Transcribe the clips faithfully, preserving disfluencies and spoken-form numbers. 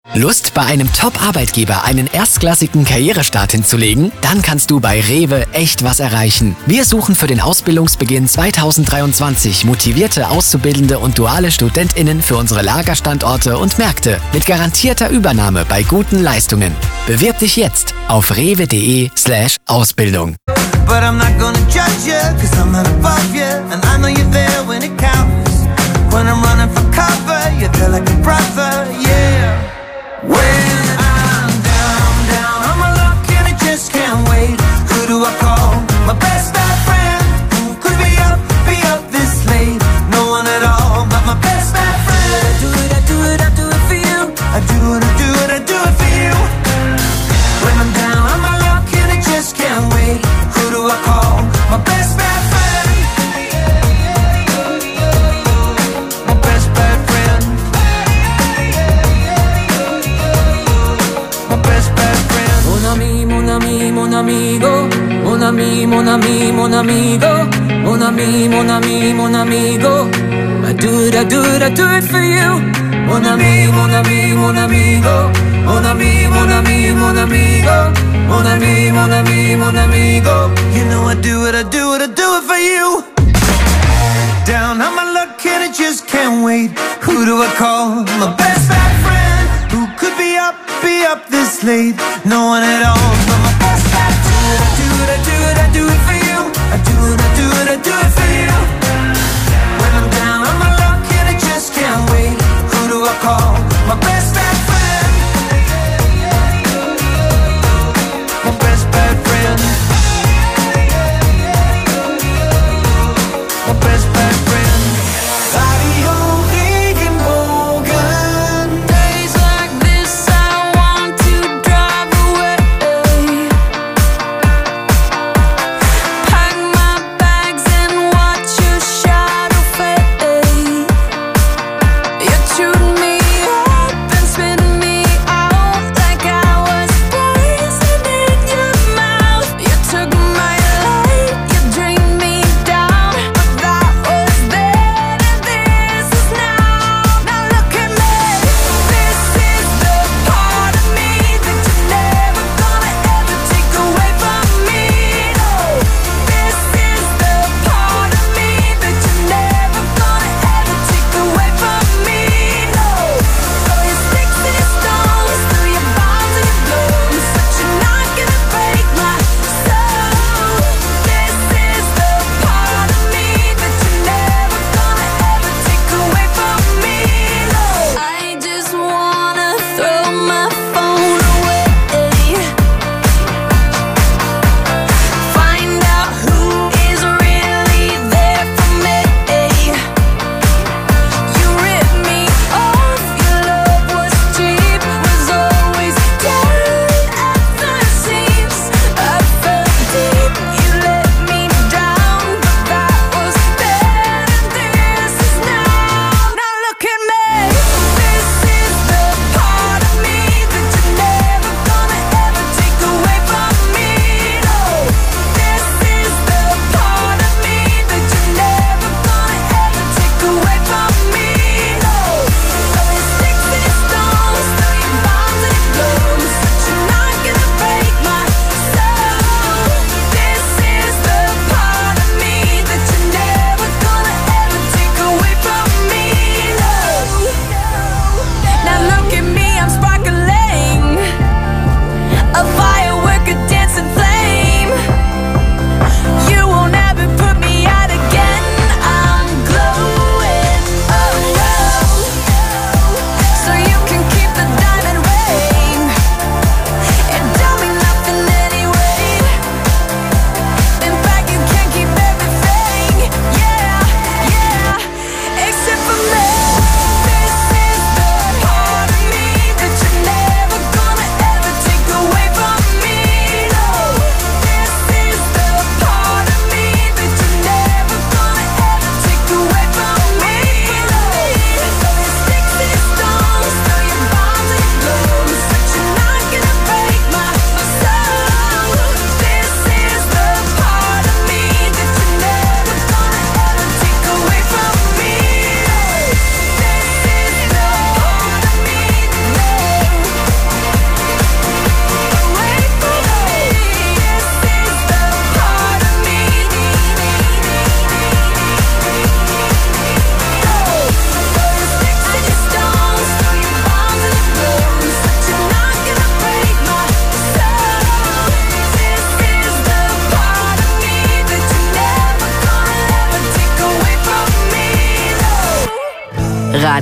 Lust, bei einem Top-Arbeitgeber einen erstklassigen Karrierestart hinzulegen? Dann kannst du bei Rewe echt was erreichen. Wir suchen für den Ausbildungsbeginn zweitausenddreiundzwanzig motivierte Auszubildende und duale StudentInnen für unsere Lagerstandorte und Märkte mit garantierter Übernahme bei guten Leistungen. Bewirb dich jetzt auf rewe.de slash Ausbildung. But I'm not gonna judge you, cause I'm not above you, and I know you're there when it counts. When I'm running for cover, you're there like a brother, yeah. When I'm down, down on my luck and I just can't wait. Who do I call? My best bad friend. Who could be up, be up this late? No one at all, but my best bad friend. I do it, I do it, I do it for you. I do it, I do it, I do it for you. When I'm down on my luck and I just can't wait. Who do I call? My best bad friend. My best bad friend. My best bad friend. Mon ami, mon ami, mon amigo. Mon ami, mon ami, mon amigo. Mon ami, mon ami, mon amigo. I do it, I do it, I do it for you. Mon ami, mon ami, mon amigo. Mon ami, mon ami, mon amigo. Mon ami, mon ami, mon amigo. You know I do it, I do it, I do it for you. Down on my luck and I just can't wait. Who do I call? My best bad friend. Who could be up, be up this late? No one at all, but my best bad friend. I do it, I do it, I do it for you. I do it, I do it, I do it for you. When I'm down on my luck and I just can't wait. Who do I call? My best bad friend. My best bad friend. My best bad friend. Radio Regenbogen. Days like this I want to drive away.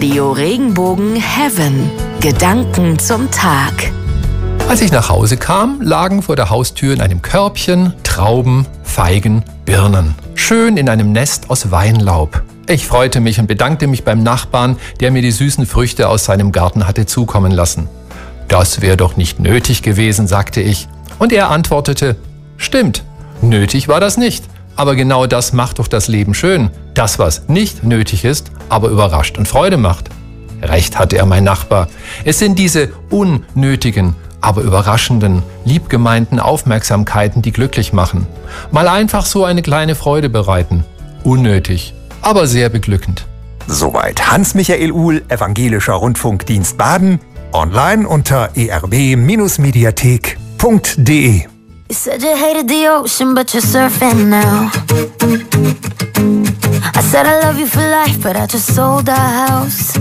Radio Regenbogen Heaven. Gedanken zum Tag. Als ich nach Hause kam, lagen vor der Haustür in einem Körbchen Trauben, Feigen, Birnen. Schön in einem Nest aus Weinlaub. Ich freute mich und bedankte mich beim Nachbarn, der mir die süßen Früchte aus seinem Garten hatte zukommen lassen. Das wäre doch nicht nötig gewesen, sagte ich. Und er antwortete, stimmt, nötig war das nicht. Aber genau das macht doch das Leben schön. Das, was nicht nötig ist, aber überrascht und Freude macht. Recht hatte er, mein Nachbar. Es sind diese unnötigen, aber überraschenden, liebgemeinten Aufmerksamkeiten, die glücklich machen. Mal einfach so eine kleine Freude bereiten. Unnötig, aber sehr beglückend. Soweit Hans-Michael Uhl, Evangelischer Rundfunkdienst Baden, online unter e r b Mediathek punkt d e. You said you hated the ocean, but you're surfing now. I said I love you for life, but I just sold our house.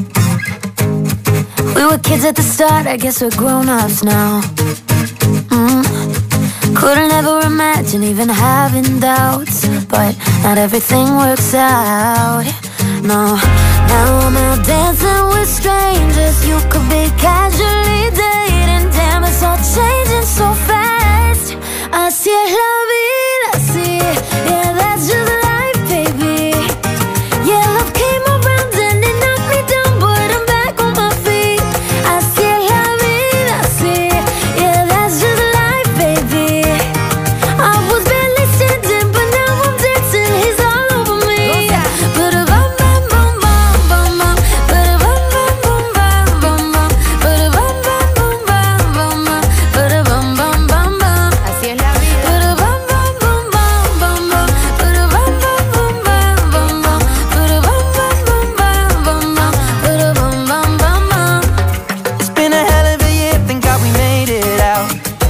We were kids at the start, I guess we're grown-ups now. mm. Couldn't ever imagine even having doubts, but not everything works out. No, now I'm out dancing with strangers. You could be casually dating. Damn, it's all changing so fast. Así es la vida, así, yeah, that's just life, baby. Yeah, love came around and it knocked me down, but I'm back on my feet. Así es la vida, así, yeah, that's just life, baby. I was barely standing, but now I'm dancing, he's all over me. Ba-da-bum, bum, bum, bum, bum, bum. Ba-da-bum, bum, bum, bum, bum, bum. Ba-da-bum, bum, bum, bum, bum, bum. Ba-da-bum, bum, bum, bum. Así es la vida. Ba-da-bum, bum, bum, bum, bum, bum. Ba-da-bum, bum, bum, bum, bum, bum. Ba-da-bum, bum, bum, bum, bum, bum. Ba-da-bum, bum, bum, bum. It's been a hell of a year, thank God we made it out.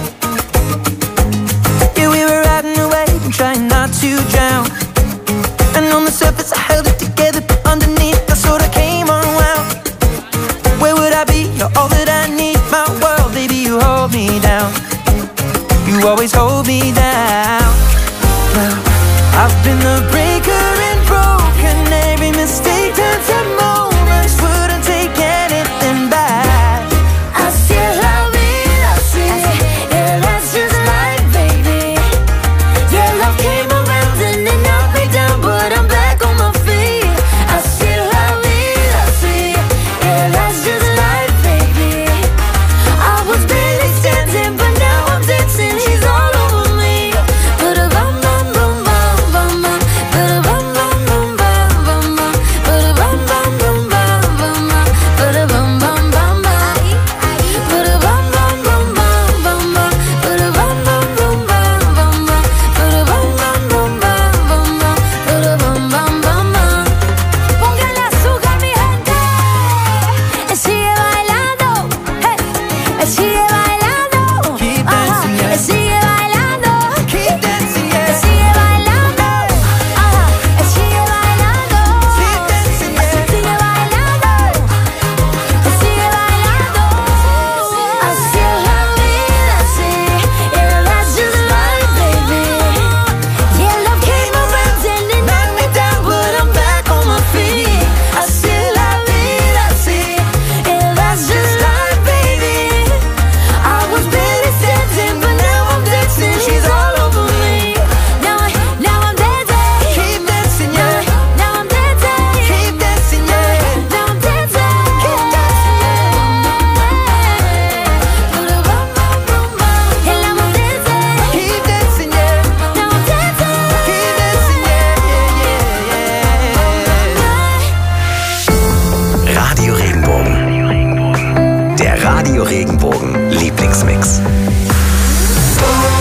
Yeah, we were riding away and trying not to drown. And on the surface I held it together, but underneath I sort of came unwound. Where would I be? You're all that I need, my world, baby, you hold me down. You always hold me down. Well, I've been the breaker and broken. Every mistake turns to moments, wouldn't take anything back. Así es la vida, así, yeah, that's just life, baby. Yeah, love came around and it knocked me down, but I'm back on my feet. Así es la vida, así, yeah, that's just life, baby. I was barely standing, but now I'm dancing, he's all over me. Ba-da-bum, bum, bum, bum, bum, bum. Ba-da-bum, bum, bum, bum, bum, bum. Ba-da-bum, bum, bum, bum, bum, bum. Ba-da-bum, bum, bum, bum. Ba-da-bum, bum, bum, bum, bum, bum. Ba-da-bum, bum, bum, bum, bum, bum. Ba-da-bum, bum, bum, bum, bum, bum. Ba-da-bum, bum, bum, bum. Póngale azúcar, mi gente. Y sigue bailando. Hey. Y sigue bailando. Keep Ajá. dancing, yeah. Y sigue bailando. Keep dancing, Y yeah. sigue bailando. Ajá. Y sigue bailando. Keep dancing, Y yeah. sigue bailando. Y sigue bailando. Así es la vida, así. Yeah, that's just life, baby. Yeah, love came around and it knocked me down, but I'm back on my feet. Así es la vida, así. Yeah, that's just life, baby. I was barely standing, but now I'm dancing. She's all over me. Now, I, now I'm dancing. Keep dancing, yeah. Now I'm dancing. Keep dancing, yeah. Now I'm dancing. Keep dancing, yeah. And now I'm dancing. Keep dancing, yeah. Now I'm dancing. Keep dancing, yeah, yeah, yeah, yeah. Radio Regenbogen. Der Radio Regenbogen Lieblingsmix. Oh,